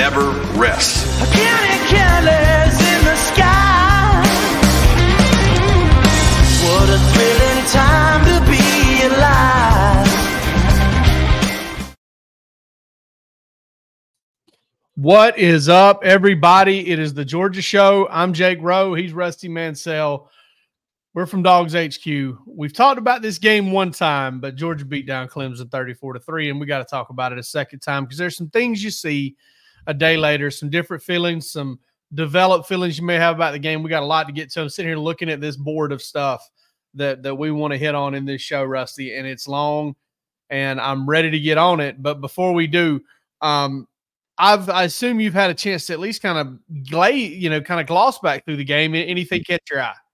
never rests. Careless in the sky. What a thrilling time to be alive. What is up, everybody? It is the Georgia Show. I'm Jake Rowe. He's Rusty Mansell. We're from Dogs HQ. We've talked about this game one time, but Georgia beat down Clemson 34-3, and we got to talk about it a second time because there's some things you see a day later, some different feelings, some developed feelings you may have about the game. We got a lot to get to. I'm sitting here looking at this board of stuff that we want to hit on in this show, Rusty, and it's long, and I'm ready to get on it. But before we do, I assume you've had a chance to at least kind of gloss back through the game. Anything catch your eye?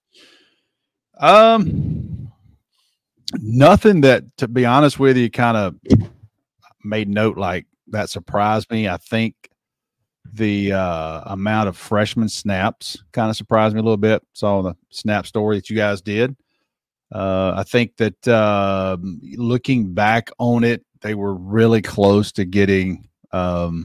Nothing that, to be honest with you, kind of made note like that surprised me. I think the amount of freshman snaps kind of surprised me a little bit. Saw the snap story that you guys did. I think that looking back on it, they were really close to getting some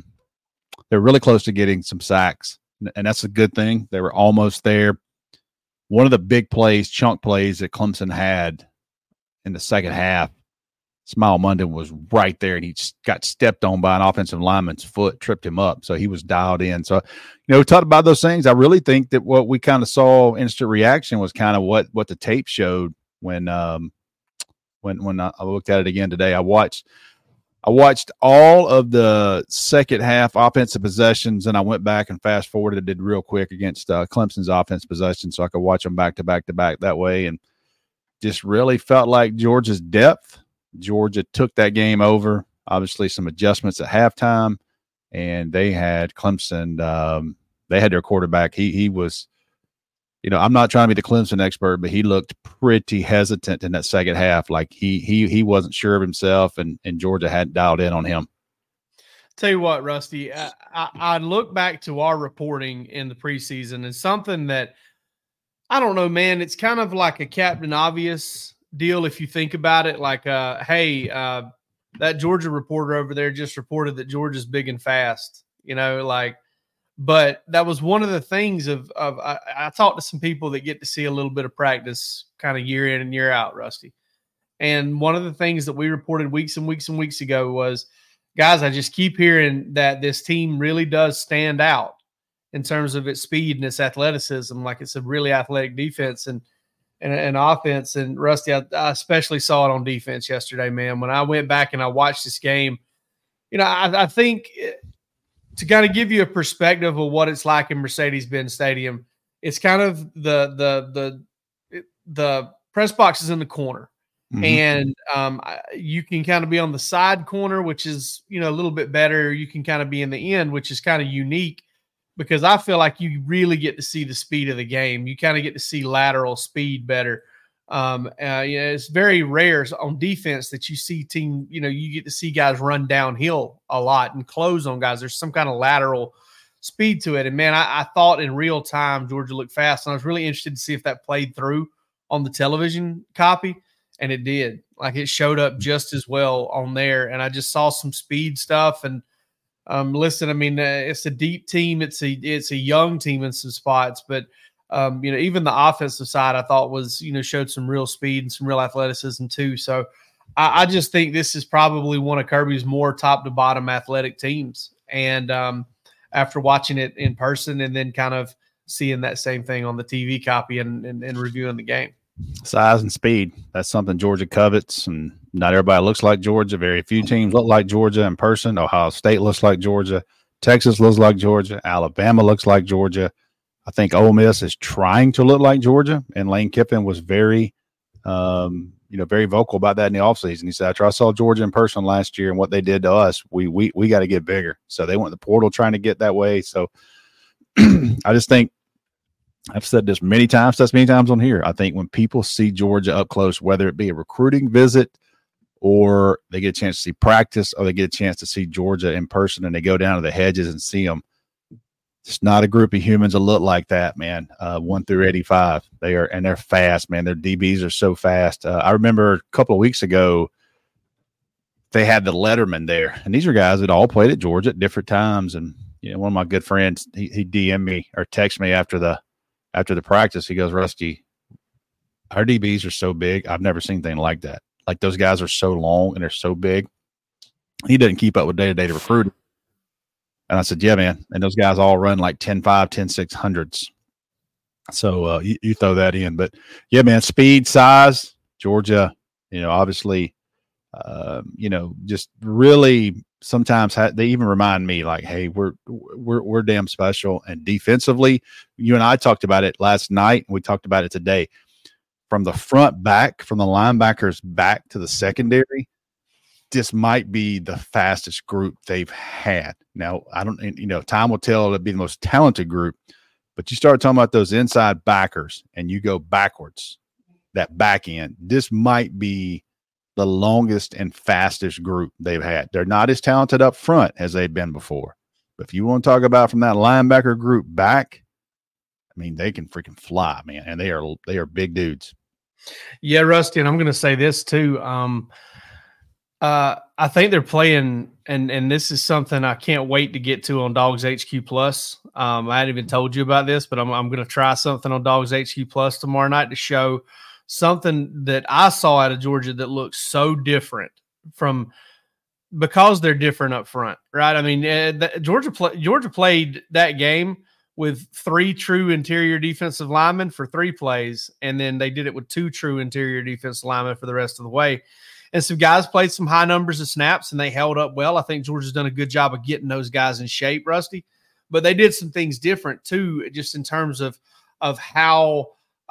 sacks, and that's a good thing. They were almost there. One of the big plays, chunk plays that Clemson had in the second half, Smile Munden was right there, and he got stepped on by an offensive lineman's foot, tripped him up. So he was dialed in. So, we talked about those things. I really think that what we kind of saw instant reaction was kind of what the tape showed when I looked at it again today. I watched all of the second half offensive possessions, and I went back and fast forwarded and did real quick against Clemson's offensive possession so I could watch them back to back that way, and just really felt like Georgia's depth. Georgia took that game over. Obviously, some adjustments at halftime, and they had Clemson. They had their quarterback. He was, I'm not trying to be the Clemson expert, but he looked pretty hesitant in that second half. Like he wasn't sure of himself, and Georgia hadn't dialed in on him. Tell you what, Rusty, I look back to our reporting in the preseason and something that, I don't know, man, it's kind of like a Captain Obvious deal if you think about it. Like, hey, that Georgia reporter over there just reported that Georgia's big and fast, but that was one of the things I talked to some people that get to see a little bit of practice kind of year in and year out, Rusty. And one of the things that we reported weeks and weeks and weeks ago was, guys, I just keep hearing that this team really does stand out in terms of its speed and its athleticism. Like, it's a really athletic defense and offense. And Rusty, I especially saw it on defense yesterday, man. When I went back and I watched this game, I think to kind of give you a perspective of what it's like in Mercedes-Benz Stadium, it's kind of the press box is in the corner. Mm-hmm. And you can kind of be on the side corner, which is, a little bit better. You can kind of be in the end, which is kind of unique because I feel like you really get to see the speed of the game. You kind of get to see lateral speed better. It's very rare on defense that you see you get to see guys run downhill a lot and close on guys. There's some kind of lateral speed to it. And man, I thought in real time, Georgia looked fast, and I was really interested to see if that played through on the television copy. And it did. Like, it showed up just as well on there. And I just saw some speed stuff. And listen, I mean, it's a deep team. It's a young team in some spots, but even the offensive side I thought was, showed some real speed and some real athleticism too. So I just think this is probably one of Kirby's more top to bottom athletic teams. And after watching it in person and then kind of seeing that same thing on the TV copy and reviewing the game. Size and speed. That's something Georgia covets, and not everybody looks like Georgia. Very few teams look like Georgia in person. Ohio State looks like Georgia. Texas looks like Georgia. Alabama looks like Georgia. I think Ole Miss is trying to look like Georgia, and Lane Kiffin was very vocal about that in the offseason. He said, after I saw Georgia in person last year and what they did to us, we got to get bigger. So they went to the portal trying to get that way. So I just think, I've said this many times on here. I think when people see Georgia up close, whether it be a recruiting visit or they get a chance to see practice or they get a chance to see Georgia in person and they go down to the hedges and see them, it's not a group of humans that look like that, man. 1 through 85. They're fast, man. Their DBs are so fast. I remember a couple of weeks ago, they had the Letterman there. And these are guys that all played at Georgia at different times. And, one of my good friends, he DM'd me or texted me after the practice. He goes, Rusty, our DBs are so big. I've never seen anything like that. Like those guys are so long and they're so big. He doesn't keep up with day-to-day recruiting. And I said, yeah, man. And those guys all run like 10.5, 10.600s. So you throw that in. But, yeah, man, speed, size, Georgia, obviously, just really sometimes they even remind me like, hey, we're damn special. And defensively, you and I talked about it last night, and we talked about it today. From the front back, from the linebackers back to the secondary, this might be the fastest group they've had. Now, I don't, time will tell it'll be the most talented group, but you start talking about those inside backers and you go backwards, that back end, this might be the longest and fastest group they've had. They're not as talented up front as they've been before. But if you want to talk about from that linebacker group back, I mean, they can freaking fly, man. And they are big dudes. Yeah, Rusty, and I'm going to say this too. I think they're playing, and this is something I can't wait to get to on Dogs HQ Plus. I hadn't even told you about this, but I'm going to try something on Dogs HQ Plus tomorrow night to show something that I saw out of Georgia that looks so different because they're different up front, right? I mean, Georgia played that game with 3 true interior defensive linemen for 3 plays, and then they did it with 2 true interior defensive linemen for the rest of the way. And some guys played some high numbers of snaps, and they held up well. I think Georgia's done a good job of getting those guys in shape, Rusty. But they did some things different, too, just in terms of how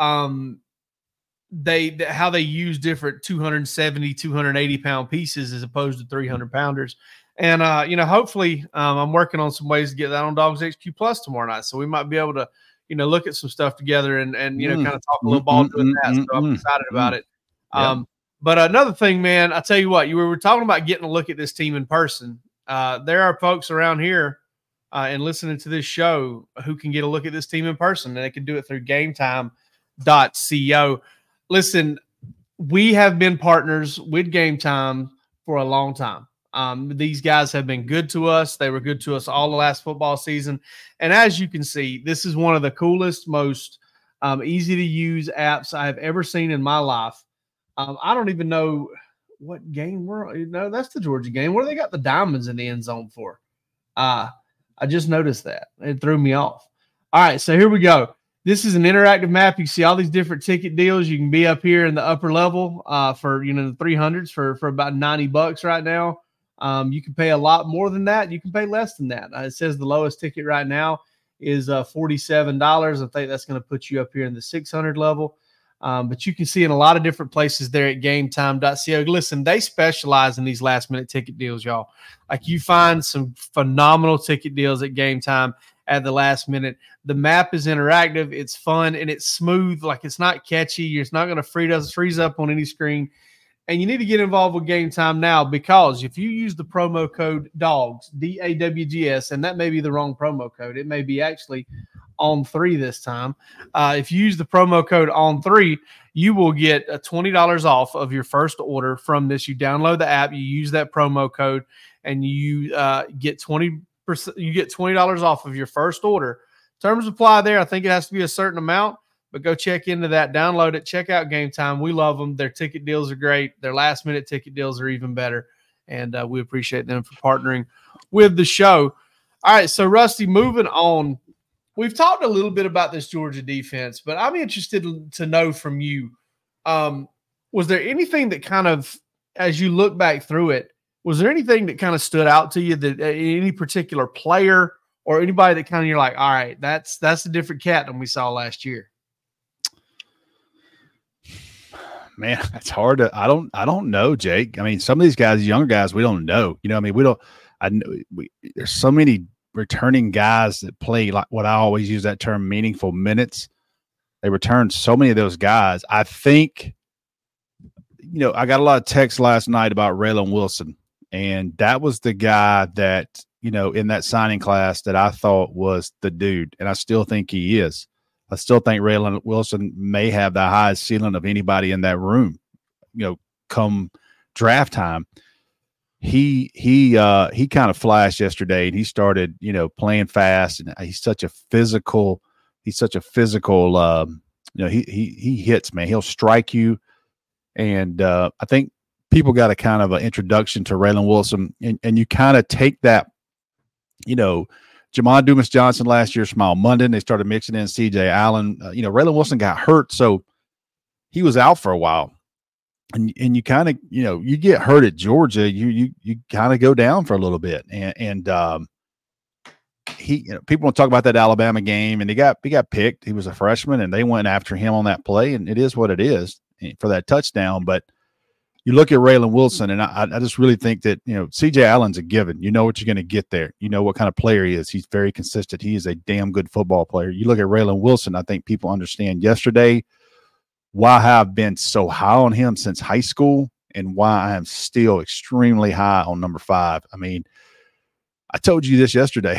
they use different 270, 280-pound pieces as opposed to 300-pounders. And, hopefully I'm working on some ways to get that on Dogs HQ Plus tomorrow night. So we might be able to, look at some stuff together and kind of talk a little ball doing that. So I'm excited about it. Yeah. But another thing, man, I tell you what, you were talking about getting a look at this team in person. There are folks around here and listening to this show who can get a look at this team in person, and they can do it through gametime.co. Listen, we have been partners with Game Time for a long time. These guys have been good to us. They were good to us all the last football season. And as you can see, this is one of the coolest, most easy to use apps I have ever seen in my life. I don't even know what game that's the Georgia game. What do they got the diamonds in the end zone for? I just noticed that. It threw me off. All right, so here we go. This is an interactive map. You see all these different ticket deals. You can be up here in the upper level for the 300s for about $90 right now. You can pay a lot more than that. You can pay less than that. It says the lowest ticket right now is $47. I think that's going to put you up here in the 600 level. But you can see in a lot of different places there at gametime.co. Listen, they specialize in these last-minute ticket deals, y'all. Like, you find some phenomenal ticket deals at Game Time at the last minute. The map is interactive. It's fun, and it's smooth. Like, it's not catchy. It's not going to freeze up on any screen. And you need to get involved with Game Time now, because if you use the promo code DAWGS, DAWGS, and that may be the wrong promo code. It may be actually on3 this time. If you use the promo code on3, you will get $20 off of your first order from this. You download the app, you use that promo code, and you get 20%. You get $20 off of your first order. Terms apply there. I think it has to be a certain amount, but go check into that, download it, check out Game Time. We love them. Their ticket deals are great. Their last minute ticket deals are even better, and we appreciate them for partnering with the show. All right, so Rusty, moving on. We've talked a little bit about this Georgia defense, but I'm interested to know from you, was there anything that kind of, as you look back through it, was there anything that kind of stood out to you, that any particular player or anybody that kind of you're like, all right, that's a different cat than we saw last year? Man, it's hard to, I don't know, Jake. I mean, some of these guys, younger guys, we don't know. I mean, there's so many returning guys that play, like what I always use that term, meaningful minutes. They return so many of those guys. I think, I got a lot of texts last night about Raylan Wilson, and that was the guy that, in that signing class that I thought was the dude, and I still think he is. I still think Raylan Wilson may have the highest ceiling of anybody in that room, come draft time. he kind of flashed yesterday, and he started, playing fast, and he's such a physical, he hits, man. He'll strike you. And I think people got a kind of an introduction to Raylan Wilson, and you kind of take that, Jamon Dumas-Johnson last year, Smile Mondon, they started mixing in CJ Allen. Raylan Wilson got hurt, so he was out for a while. And you kind of, you get hurt at Georgia, you kind of go down for a little bit. And people don't talk about that Alabama game, and he got picked. He was a freshman, and they went after him on that play, and it is what it is for that touchdown. But you look at Raylan Wilson, and I just really think that, CJ Allen's a given. You know what you're going to get there. You know what kind of player he is. He's very consistent. He is a damn good football player. You look at Raylan Wilson, I think people understand yesterday why I've been so high on him since high school and why I am still extremely high on number 5. I mean, I told you this yesterday.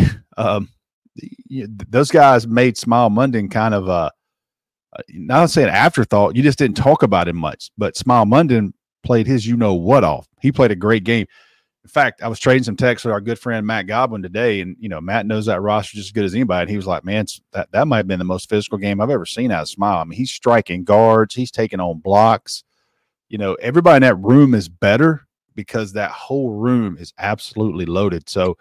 Those guys made Smile Mondon kind of not saying afterthought. You just didn't talk about him much, but Smile Mondon played his what off. He played a great game. In fact, I was trading some texts with our good friend Matt Godwin today, and Matt knows that roster just as good as anybody. And he was like, "Man, that might have been the most physical game I've ever seen out of Smile. I mean, he's striking guards, he's taking on blocks. Everybody in that room is better because that whole room is absolutely loaded." So,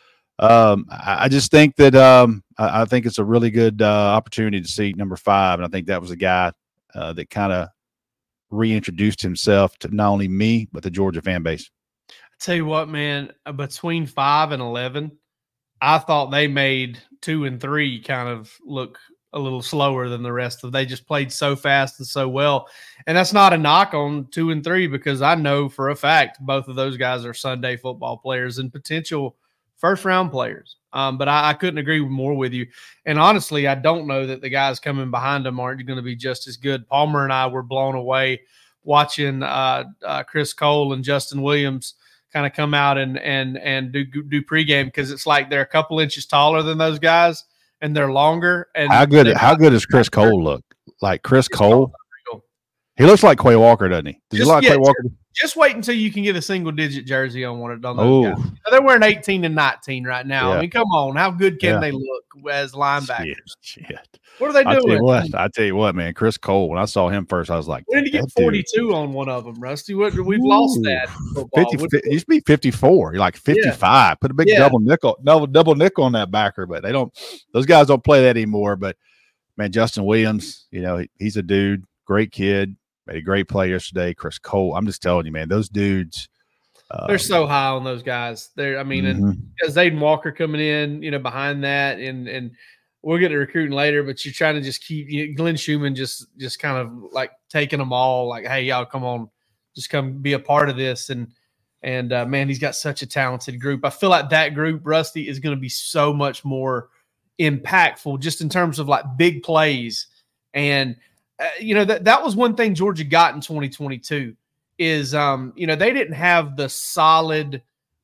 I just think that I think it's a really good opportunity to see number 5, and I think that was a guy that kind of reintroduced himself to not only me but the Georgia fan base. I tell you what, man, between 5 and 11, I thought they made 2 and 3 kind of look a little slower than the rest of. They just played so fast and so well, and that's not a knock on 2 and 3 because I know for a fact both of those guys are Sunday football players and potential first-round players. But I couldn't agree more with you. And honestly, I don't know that the guys coming behind them aren't going to be just as good. Palmer and I were blown away watching Chris Cole and Justin Williams kind of come out and do pregame because it's like they're a couple inches taller than those guys and they're longer. And how good does Chris Cole look? Like Chris Cole? He looks like Quay Walker, doesn't he? Does he look like Quay Walker? Just wait until you can get a single-digit jersey on one of those guys. They're wearing 18 and 19 right now. Yeah. I mean, come on. How good can they look as linebackers? Shit. What are they doing? I tell you what, man. Chris Cole, when I saw him first, I was like, we need to get 42 on one of them, Rusty. We've lost that. 50, it used to be 54. You're like 55. Yeah. Put a big double nickel on that backer, but they don't. Those guys don't play that anymore. But, man, Justin Williams, he's a dude, great kid. Made a great play yesterday. Chris Cole, I'm just telling you, man, those dudes. They're so high on those guys. And Zayden Walker coming in, behind that, and we'll get to recruiting later, but you're trying to just keep Glenn Schumann just kind of like taking them all, like, hey, y'all come on, just come be a part of this. And man, he's got such a talented group. I feel like that group, Rusty, is going to be so much more impactful just in terms of like big plays. And that was one thing Georgia got in 2022 is, they didn't have the solid,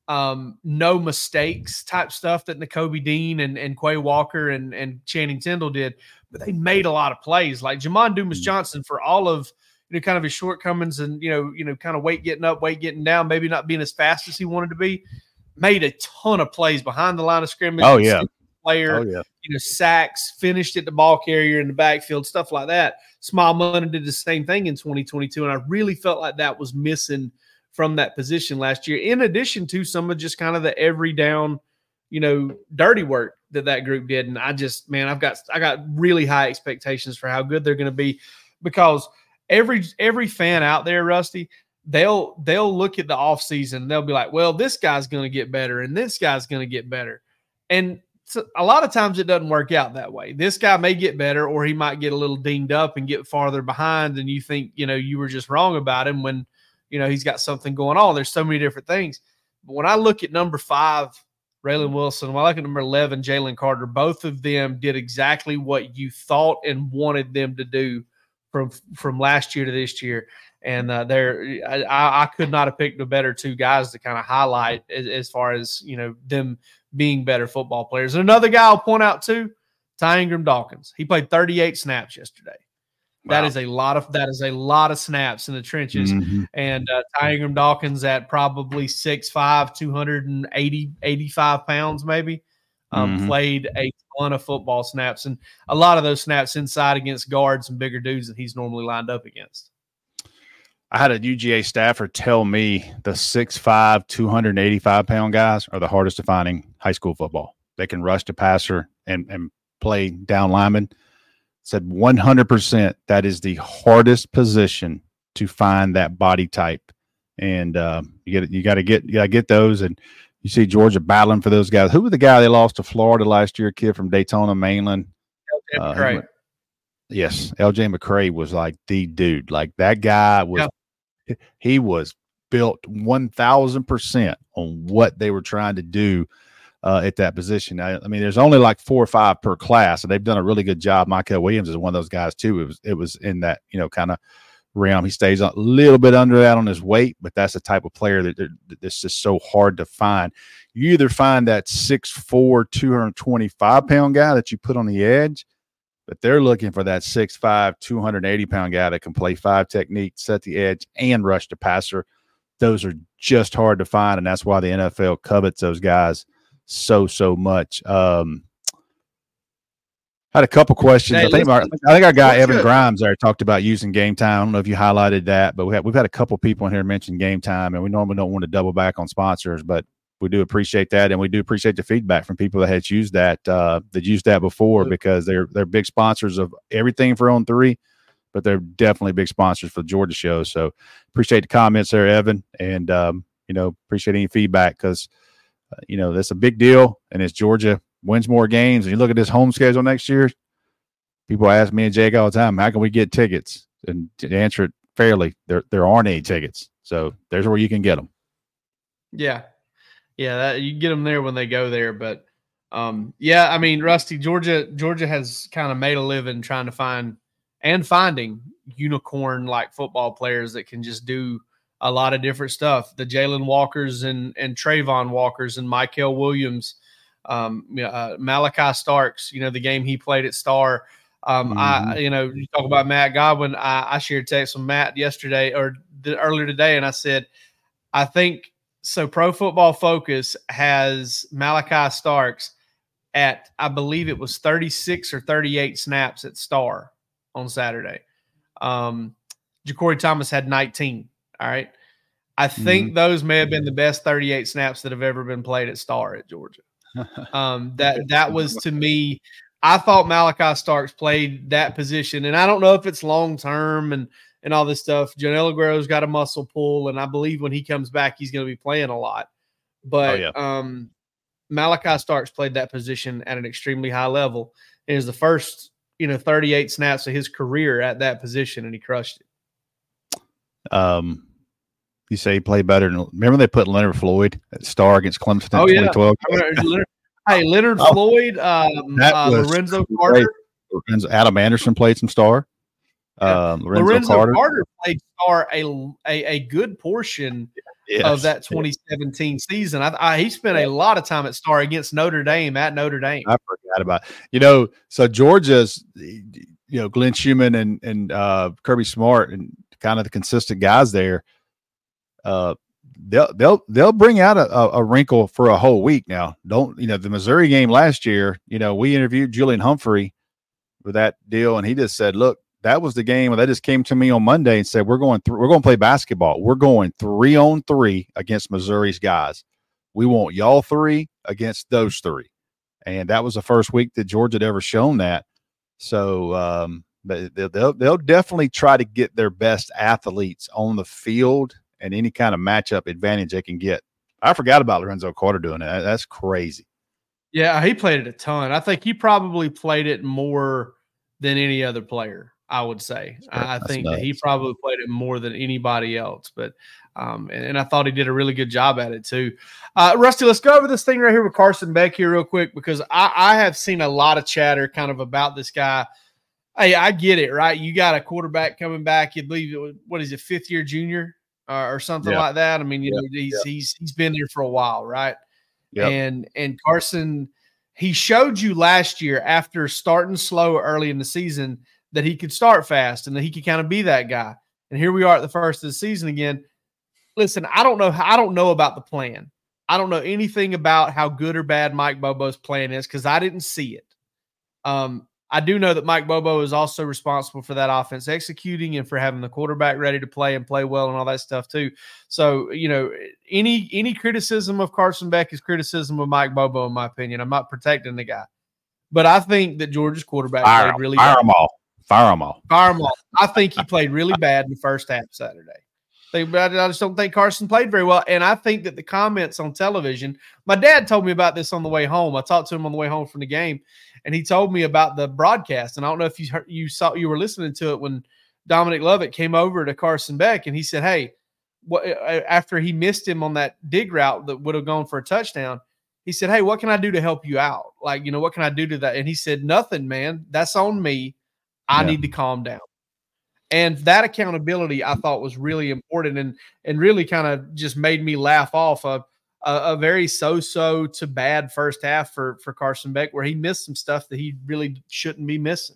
no mistakes type stuff that Nakobe Dean and Quay Walker and Channing Tindall did, but they made a lot of plays. Like Jamon Dumas-Johnson, for all of kind of his shortcomings and kind of weight getting up, weight getting down, maybe not being as fast as he wanted to be, made a ton of plays behind the line of scrimmage. Oh yeah. Player, sacks, finished at the ball carrier in the backfield, stuff like that. Smile Mondon did the same thing in 2022, and I really felt like that was missing from that position last year, in addition to some of just kind of the every down, dirty work that group did. And I got really high expectations for how good they're going to be because every fan out there, Rusty, they'll look at the offseason and they'll be like, well, this guy's going to get better and this guy's going to get better. And so a lot of times it doesn't work out that way. This guy may get better or he might get a little dinged up and get farther behind and you think, you were just wrong about him when, he's got something going on. There's so many different things. But when I look at number 5, Raylan Wilson, when I look at number 11, Jalen Carter, both of them did exactly what you thought and wanted them to do from last year to this year. And I could not have picked a better 2 guys to kind of highlight as far as, them being better football players. And another guy I'll point out too, Ty Ingram Dawkins. He played 38 snaps yesterday. That is a lot of snaps in the trenches. Mhm. And Ty Ingram Dawkins at probably 6'5", 85 pounds maybe, Mhm. played a ton of football snaps, and a lot of those snaps inside against guards and bigger dudes that he's normally lined up against. I had a UGA staffer tell me the 6'5", 285-pound guys are the hardest to find in high school football. They can rush the passer and play down lineman. Said 100% that is the hardest position to find that body type, and you got to get those. And you see Georgia battling for those guys. Who was the guy they lost to Florida last year? A kid from Daytona, Mainland. Yes, LJ McCray was like the dude. Like that guy was. Yeah. He was built 1,000% on what they were trying to do. At that position. I mean, there's only like 4 or 5 per class, and they've done a really good job. Michael Williams is one of those guys too. It was in that, kind of realm. He stays a little bit under that on his weight, but that's the type of player that's just so hard to find. You either find that 6'4", 225-pound guy that you put on the edge, but they're looking for that 6'5", 280-pound guy that can play 5 technique, set the edge, and rush the passer. Those are just hard to find, and that's why the NFL covets those guys so much. Had a couple questions. Hey, I think our guy Evan Grimes there talked about using Game Time. I don't know if you highlighted that, but we've had a couple people in here mention Game Time, and we normally don't want to double back on sponsors, but we do appreciate that, and we do appreciate the feedback from people that had used that before, because they're big sponsors of everything for On 3, but they're definitely big sponsors for the Georgia show. So appreciate the comments there, Evan, and appreciate any feedback, because that's a big deal. And as Georgia wins more games, and you look at this home schedule next year, people ask me and Jake all the time, how can we get tickets? And to answer it fairly, there aren't any tickets. So there's where you can get them. Yeah. You can get them there when they go there. But I mean, Rusty, Georgia has kind of made a living trying to finding unicorn like football players that can just do a lot of different stuff. The Jalen Walkers and Trayvon Walkers and Michael Williams, Malachi Starks, the game he played at Star. You talk about Matt Godwin. I shared text with Matt yesterday or earlier today, and I said, I think so. Pro Football Focus has Malachi Starks at, I believe it was 36 or 38 snaps at Star on Saturday. Ja'Cory Thomas had 19. All right. I think those may have been the best 38 snaps that have ever been played at Star at Georgia. That was, to me, I thought Malachi Starks played that position, and I don't know if it's long-term and all this stuff. Janelle Aguero's got a muscle pull, and I believe when he comes back, he's going to be playing a lot. But Malachi Starks played that position at an extremely high level. It was the first, 38 snaps of his career at that position, and he crushed it. You say he played better than. Remember they put Leonard Floyd at Star against Clemson in 2012. Leonard Floyd, Lorenzo Carter, Adam Anderson played some Star. Lorenzo Carter played Star a good portion of that 2017 season. He spent a lot of time at Star against Notre Dame at Notre Dame. I forgot about so Georgia's Glenn Schumann and Kirby Smart and kind of the consistent guys there. They'll bring out a wrinkle for a whole week now. The Missouri game last year, we interviewed Julian Humphrey with that deal, and he just said, look, that was the game. They just came to me on Monday and said, we're going to play basketball. We're going 3-on-3 against Missouri's guys. We want y'all 3 against those 3. And that was the first week that Georgia had ever shown that. So they'll definitely try to get their best athletes on the field and any kind of matchup advantage they can get. I forgot about Lorenzo Carter doing that. That's crazy. Yeah, he played it a ton. I think he probably played it more than any other player, I would say. Sure, I think that he probably played it more than anybody else. But and I thought he did a really good job at it too. Rusty, let's go over this thing right here with Carson Beck here real quick, because I have seen a lot of chatter kind of about this guy. Hey, I get it, right? You got a quarterback coming back. You believe what is it, 5th-year junior or something like that? I mean, he's been there for a while, right? Yep. And Carson, he showed you last year after starting slow early in the season that he could start fast and that he could kind of be that guy. And here we are at the first of the season again. Listen, I don't know about the plan. I don't know anything about how good or bad Mike Bobo's plan is because I didn't see it. I do know that Mike Bobo is also responsible for that offense executing and for having the quarterback ready to play and play well and all that stuff too. So, any criticism of Carson Beck is criticism of Mike Bobo, in my opinion. I'm not protecting the guy. But I think that Georgia's quarterback played really bad. Fire them all. I think he played really bad in the first half Saturday. I just don't think Carson played very well. And I think that the comments on television, my dad told me about this on the way home. I talked to him on the way home from the game, and he told me about the broadcast. And I don't know if you were listening to it when Dominic Lovett came over to Carson Beck, and he said, hey, after he missed him on that dig route that would have gone for a touchdown, he said, hey, what can I do to help you out? Like, what can I do to that? And he said, nothing, man. That's on me. I need to calm down. And that accountability I thought was really important and really kind of just made me laugh off a very so-so to bad first half for Carson Beck, where he missed some stuff that he really shouldn't be missing.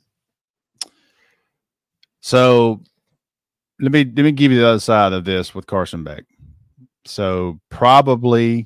So let me give you the other side of this with Carson Beck. So probably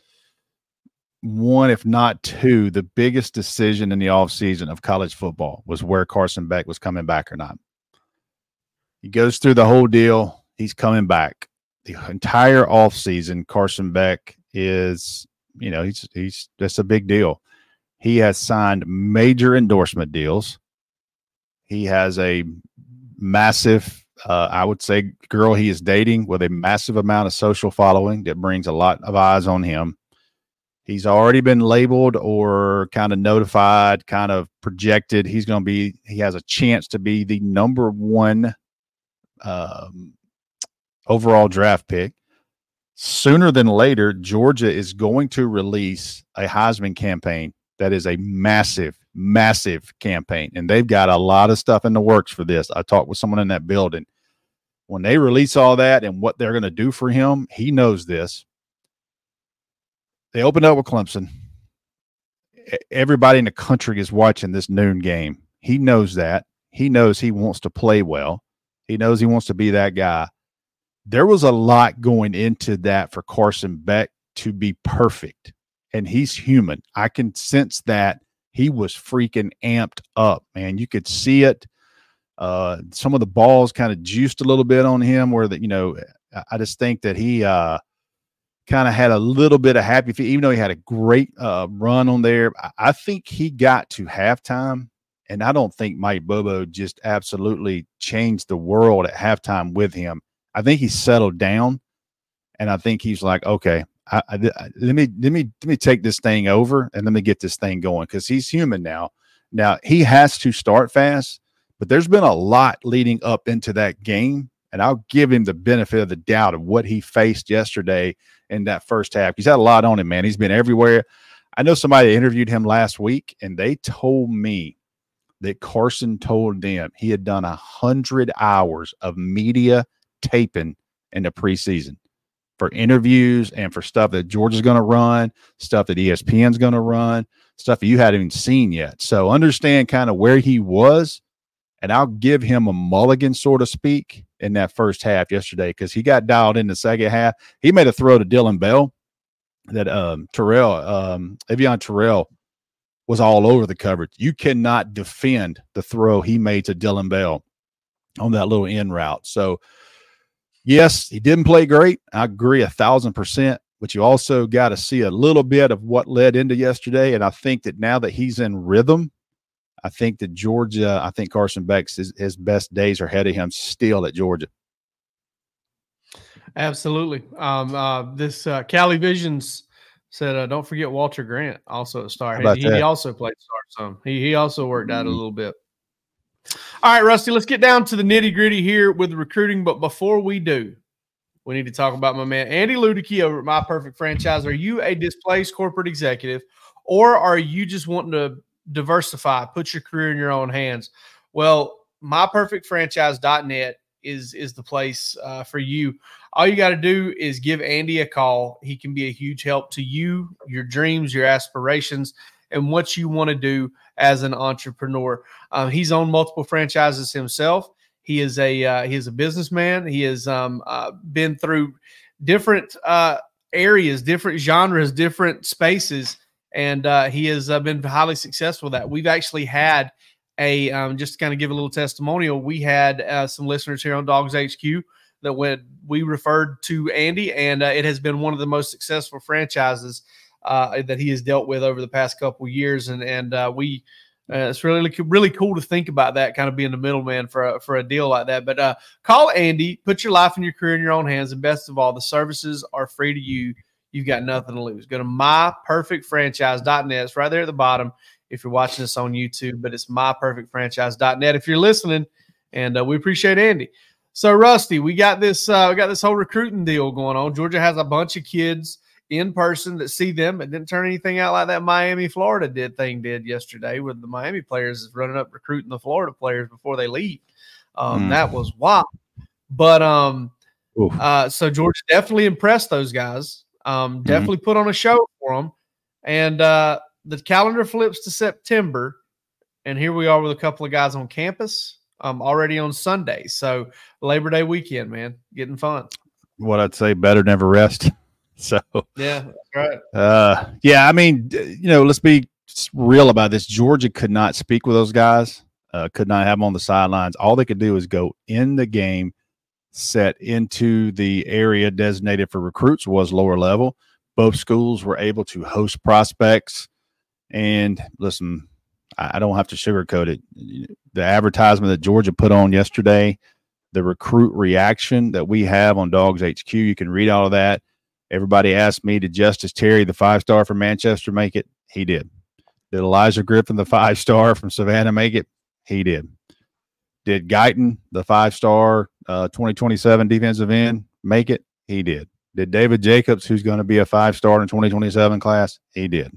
one, if not two, the biggest decision in the offseason of college football was where Carson Beck was coming back or not. He goes through the whole deal. He's coming back. The entire offseason, Carson Beck is, he's that's a big deal. He has signed major endorsement deals. He has a massive, I would say, girl he is dating with a massive amount of social following that brings a lot of eyes on him. He's already been labeled or kind of notified, kind of projected. He has a chance to be the number one overall draft pick. Sooner than later, Georgia is going to release a Heisman campaign that is a massive, massive campaign. And they've got a lot of stuff in the works for this. I talked with someone in that building. When they release all that and what they're going to do for him, he knows this. They opened up with Clemson. Everybody in the country is watching this noon game. He knows that. He knows he wants to play well. He knows he wants to be that guy. There was a lot going into that for Carson Beck to be perfect. And he's human. I can sense that he was freaking amped up, man. You could see it. Some of the balls kind of juiced a little bit on him where I just think that he kind of had a little bit of happy feet, even though he had a great run on there. I think he got to halftime, and I don't think Mike Bobo just absolutely changed the world at halftime with him. I think he settled down, and I think he's like, okay, let me take this thing over and let me get this thing going, because he's human now. Now he has to start fast, but there's been a lot leading up into that game, and I'll give him the benefit of the doubt of what he faced yesterday in that first half. He's had a lot on him, man. He's been everywhere. I know somebody interviewed him last week, and they told me that Carson told them he had done 100 hours of media taping in the preseason for interviews and for stuff that Georgia's going to run, stuff that ESPN's going to run, stuff that you hadn't even seen yet. So understand kind of where he was, and I'll give him a mulligan, so to speak, in that first half yesterday, because he got dialed in the second half. He made a throw to Dylan Bell that Avion Terrell was all over the coverage. You cannot defend the throw he made to Dylan Bell on that little in route. So, yes, he didn't play great. I agree 1,000%, but you also got to see a little bit of what led into yesterday. And I think that now that he's in rhythm, I think that Georgia, I think Carson Beck's his best days are ahead of him still at Georgia. Absolutely. This Cali Visions said, don't forget Walter Grant, also a star. He also played star some. He also worked out a little bit. All right, Rusty, let's get down to the nitty-gritty here with the recruiting. But before we do, we need to talk about my man, Andy Ludicky over at My Perfect Franchise. Are you a displaced corporate executive, or are you just wanting to diversify, put your career in your own hands? Well, myperfectfranchise.net is the place for you. All you got to do is give Andy a call. He can be a huge help to you, your dreams, your aspirations, and what you want to do as an entrepreneur. He's owned multiple franchises himself. He is a businessman. He has been through different areas, different genres, different spaces, and he has been highly successful. That we've actually had just to kind of give a little testimonial. We had some listeners here on Dogs HQ that we referred to Andy, and it has been one of the most successful franchises that he has dealt with over the past couple of years, and it's really cool to think about that, kind of being the middleman for a deal like that. But call Andy, put your life and your career in your own hands, and best of all, the services are free to you. You've got nothing to lose. Go to myperfectfranchise.net. It's right there at the bottom if you're watching this on YouTube, but it's myperfectfranchise.net if you're listening, and we appreciate Andy. So, Rusty, we got this whole recruiting deal going on. Georgia has a bunch of kids in person that see them. It didn't turn anything out like that Miami, Florida did yesterday with the Miami players running up recruiting the Florida players before they leave. That was wild. But so Georgia definitely impressed those guys. Definitely put on a show for them. And the calendar flips to September, and here we are with a couple of guys on campus already on Sunday. So Labor Day weekend, man, getting fun. What I'd say, better never rest. So yeah, that's right. Yeah, I mean, let's be real about this. Georgia could not speak with those guys, could not have them on the sidelines. All they could do is go in the game, set into the area designated for recruits, was lower level. Both schools were able to host prospects. And listen, I don't have to sugarcoat it. The advertisement that Georgia put on yesterday, the recruit reaction that we have on Dogs HQ, you can read all of that. Everybody asked me, did Justice Terry, the 5-star from Manchester, make it? He did. Did Elijah Griffin, the 5-star from Savannah, make it? He did. Did Guyton, the 5-star 2027 defensive end, make it? He did. Did David Jacobs, who's going to be a 5-star in 2027 class? He did.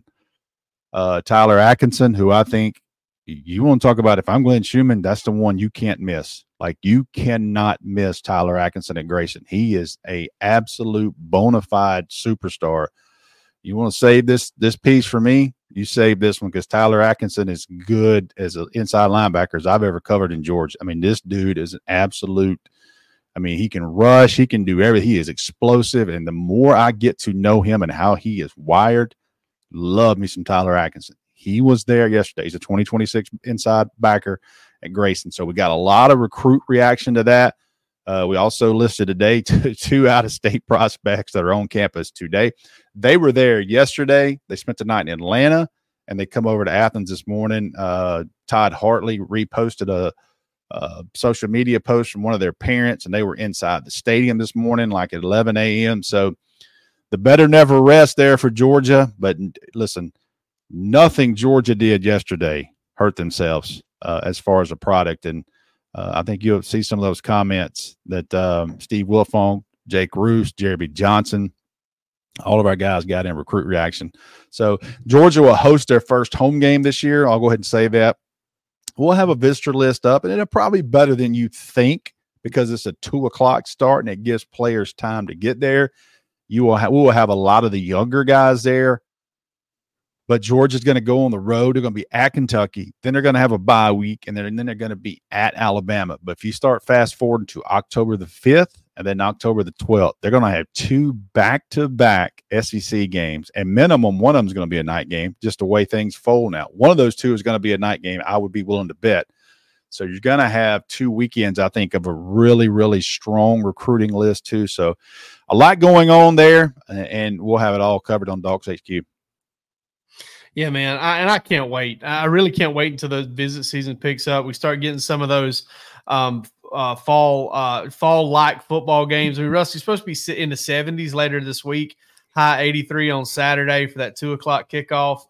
Tyler Atkinson, who I think you want to talk about, if I'm Glenn Schumann, that's the one you can't miss. Like, you cannot miss Tyler Atkinson at Grayson. He is a absolute bona fide superstar. You want to save this piece for me? You save this one, because Tyler Atkinson is good as an inside linebacker as I've ever covered in Georgia. I mean, this dude is an absolute – I mean, he can rush. He can do everything. He is explosive. And the more I get to know him and how he is wired, love me some Tyler Atkinson. He was there yesterday. He's a 2026 inside backer at Grayson. So we got a lot of recruit reaction to that. We also listed today two out-of-state prospects that are on campus today. They were there yesterday. They spent the night in Atlanta, and they come over to Athens this morning. Todd Hartley reposted a social media post from one of their parents, and they were inside the stadium this morning, like at 11 a.m. So the better never rest there for Georgia. But listen, nothing Georgia did yesterday hurt themselves as far as a product. And I think you'll see some of those comments that Steve Wilfong, Jake Roos, Jeremy Johnson, all of our guys got in recruit reaction. So Georgia will host their first home game this year. I'll go ahead and say that. We'll have a visitor list up, and it'll probably be better than you think, because it's a 2:00 start and it gives players time to get there. We will have a lot of the younger guys there. But Georgia's going to go on the road. They're going to be at Kentucky. Then they're going to have a bye week, and then they're going to be at Alabama. But if you start fast forwarding to October the 5th and then October the 12th, they're going to have 2 back-to-back SEC games. And minimum, one of them is going to be a night game, just the way things fold now. One of those 2 is going to be a night game. I would be willing to bet. So you're going to have 2 weekends, I think, of a really, really strong recruiting list too. So a lot going on there, and we'll have it all covered on Dogs HQ. Yeah, man, I can't wait. I really can't wait until the visit season picks up. We start getting some of those fall-like football games. I mean, Rusty's supposed to be in the 70s later this week, high 83 on Saturday for that 2:00 kickoff.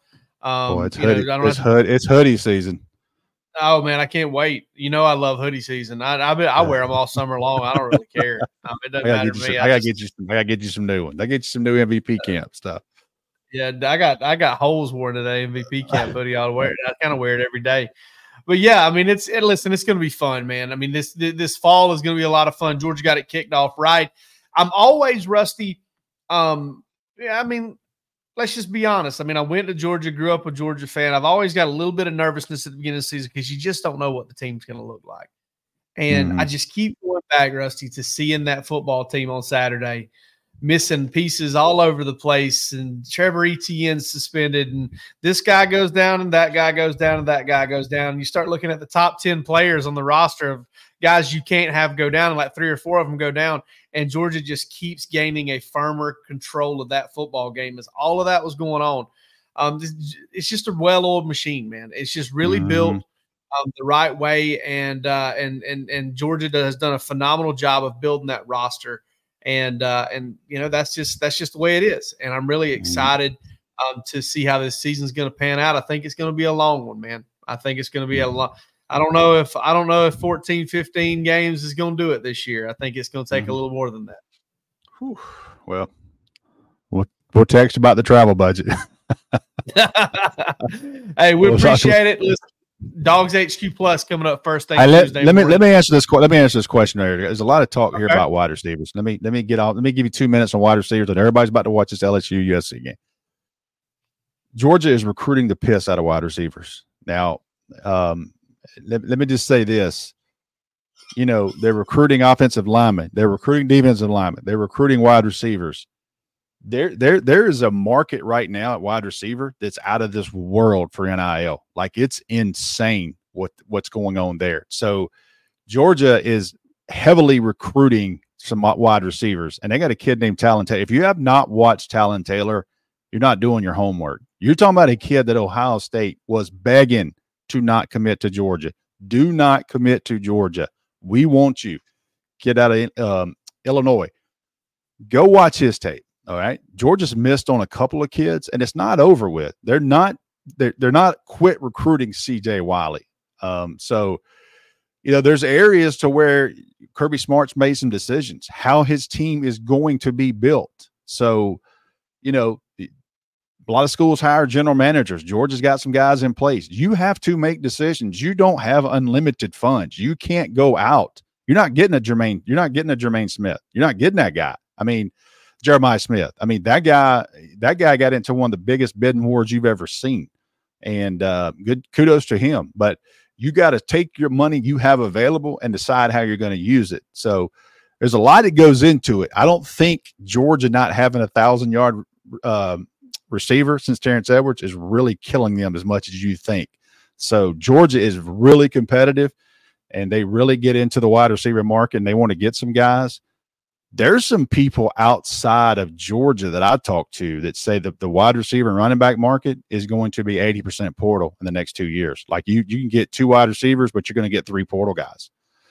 It's hoodie season. Oh, man, I can't wait. You know I love hoodie season. I wear them all summer long. I don't really care. It doesn't matter to me. I gotta get you some new ones. I get you some new MVP camp stuff. Yeah, I got holes worn today, MVP camp hoodie. I'll wear it. I kind of wear it every day. But yeah, I mean, listen, it's going to be fun, man. I mean, this fall is going to be a lot of fun. Georgia got it kicked off right. I'm always Rusty. Yeah, I mean, let's just be honest. I mean, I went to Georgia, grew up a Georgia fan. I've always got a little bit of nervousness at the beginning of the season because you just don't know what the team's going to look like. And I just keep going back, Rusty, to seeing that football team on Saturday, missing pieces all over the place, and Trevor Etienne suspended, and this guy goes down, and that guy goes down, and that guy goes down. You start looking at the top 10 players on the roster of guys you can't have go down, and like 3 or 4 of them go down, and Georgia just keeps gaining a firmer control of that football game as all of that was going on. It's just a well-oiled machine, man. It's just really built the right way, and Georgia has done a phenomenal job of building that roster, and you know that's just the way it is. And I'm really excited to see how this season's going to pan out. I think it's going to be a long one, man. I think it's going to be a long. I don't know if 14, 15 games is going to do it this year. I think it's going to take a little more than that. Whew. Well, we'll text about the travel budget. Hey, we appreciate it. Listen, Dogs HQ Plus coming up first thing Tuesday. Let me answer this. Let me answer this question earlier. There's a lot of talk here about wide receivers. Let me give you 2 minutes on wide receivers, and everybody's about to watch this LSU USC game. Georgia is recruiting the piss out of wide receivers now. Let me just say this. You know, they're recruiting offensive linemen. They're recruiting defensive linemen. They're recruiting wide receivers. There is a market right now at wide receiver that's out of this world for NIL. Like, it's insane what's going on there. So Georgia is heavily recruiting some wide receivers, and they got a kid named Talon Taylor. If you have not watched Talon Taylor, you're not doing your homework. You're talking about a kid that Ohio State was begging to not commit to Georgia. Do not commit to Georgia. We want you. Kid out of Illinois. Go watch his tape. All right. Georgia's missed on a couple of kids, and it's not over with. They're not quit recruiting CJ Wiley. So, you know, there's areas to where Kirby Smart's made some decisions, how his team is going to be built. So, you know, a lot of schools hire general managers. Georgia's got some guys in place. You have to make decisions. You don't have unlimited funds. You can't go out. You're not getting a Jermaine Smith. You're not getting that guy. I mean, Jeremiah Smith. I mean, that guy got into one of the biggest bidding wars you've ever seen. And good kudos to him. But you got to take your money you have available and decide how you're going to use it. So there's a lot that goes into it. I don't think Georgia not having 1,000-yard receiver since Terrence Edwards is really killing them as much as you think. So Georgia is really competitive, and they really get into the wide receiver market, and they want to get some guys. There's some people outside of Georgia that I talk to that say that the wide receiver and running back market is going to be 80% portal in the next 2 years. Like, you can get 2 wide receivers, but you're going to get 3 portal guys.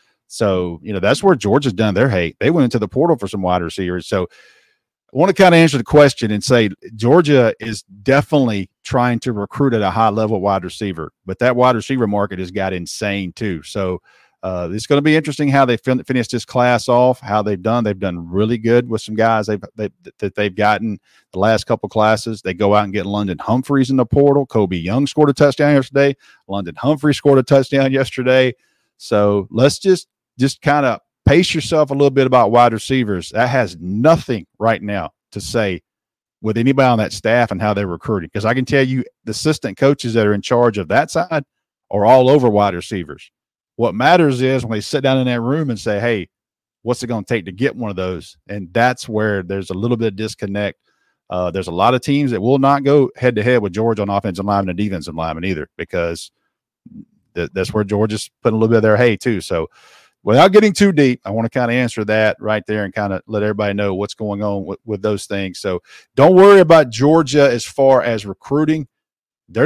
So, you know, that's where Georgia's done their hate. They went into the portal for some wide receivers. So I want to kind of answer the question and say Georgia is definitely trying to recruit at a high level wide receiver, but that wide receiver market has got insane too. So it's going to be interesting how they finish this class off, how they've done. They've done really good with some guys that they've gotten the last couple classes. They go out and get London Humphreys in the portal. Kobe Young scored a touchdown yesterday. London Humphrey scored a touchdown yesterday. So let's just kind of pace yourself a little bit about wide receivers. That has nothing right now to say with anybody on that staff and how they're recruiting. Because I can tell you the assistant coaches that are in charge of that side are all over wide receivers. What matters is when they sit down in that room and say, hey, what's it going to take to get one of those? And that's where there's a little bit of disconnect. There's a lot of teams that will not go head-to-head with Georgia on offensive lineman and defensive lineman either, because that's where Georgia's putting a little bit of their hay too. So without getting too deep, I want to kind of answer that right there and kind of let everybody know what's going on with those things. So don't worry about Georgia as far as recruiting. They're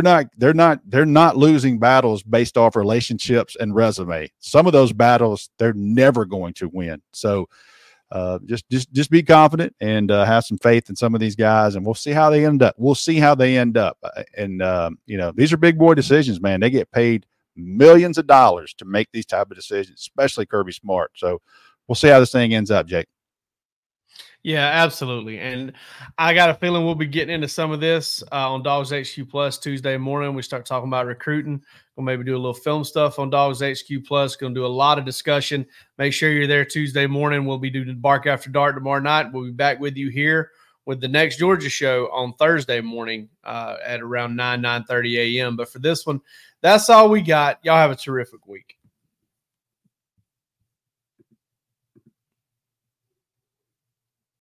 not losing battles based off relationships and resume. Some of those battles they're never going to win. So just be confident and have some faith in some of these guys, and we'll see how they end up. And you know, these are big boy decisions, man. They get paid millions of dollars to make these type of decisions, especially Kirby Smart. So we'll see how this thing ends up, Jake. Yeah, absolutely. And I got a feeling we'll be getting into some of this on Dogs HQ Plus Tuesday morning. We start talking about recruiting. We'll maybe do a little film stuff on Dogs HQ Plus. Going to do a lot of discussion. Make sure you're there Tuesday morning. We'll be doing Bark After Dark tomorrow night. We'll be back with you here with the Next Georgia show on Thursday morning at around 9:30 a.m. But for this one, that's all we got. Y'all have a terrific week.